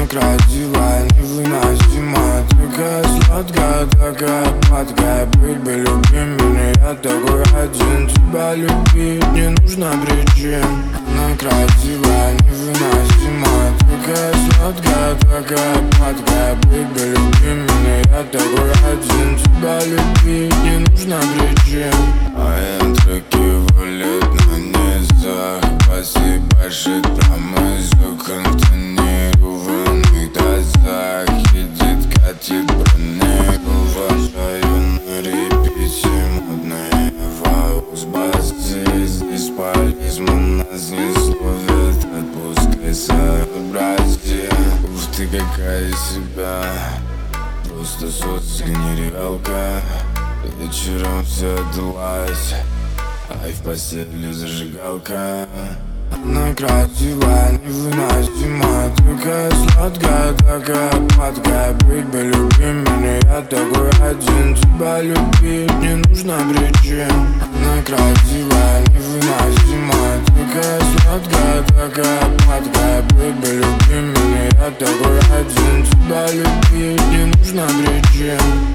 Она красивая, невыносимая, такая сладкая, такая падкая. Быть бы, люби меня, я такой один. Тебя любить не нужно причин. Она красивая, невыносимая, такая сладкая, такая падкая. Быть бы, люби меня, я такой один. Тебя любить не нужно причин. А я треки валят на низах, баси башит прямо из окон в тонированных тазах. Едет, катит броник, уважаю на репите модные ваус базы. Здесь полизм нас не словят, отпускай сообразие. Уж ты какая из себя, просто соцка нереалка. Вечером все отдалась, а и в постели зажигалка. Она красивая, невыносимая, такая сладкая, такая падкая. Быть бы, люби меня, я такой один. Тебя любить не нужно причин. Она красивая, невыносимая, такая сладкая, такая падкая. Быть бы, люби меня, я такой один. Тебя любить не нужно причин.